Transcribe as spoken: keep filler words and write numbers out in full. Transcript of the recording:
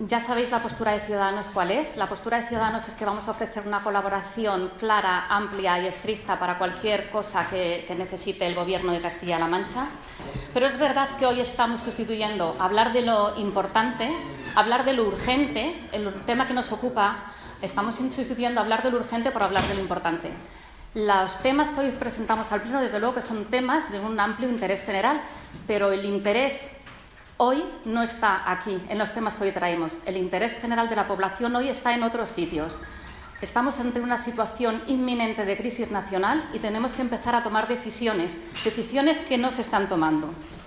Ya sabéis la postura de Ciudadanos cuál es. La postura de Ciudadanos es que vamos a ofrecer una colaboración clara, amplia y estricta para cualquier cosa que, que necesite el Gobierno de Castilla-La Mancha. Pero es verdad que hoy estamos sustituyendo hablar de lo importante, hablar de lo urgente, el tema que nos ocupa, estamos sustituyendo hablar de lo urgente por hablar de lo importante. Los temas que hoy presentamos al Pleno, desde luego que son temas de un amplio interés general, pero el interés hoy no está aquí, en los temas que hoy traemos. El interés general de la población hoy está en otros sitios. Estamos ante una situación inminente de crisis nacional y tenemos que empezar a tomar decisiones, decisiones que no se están tomando.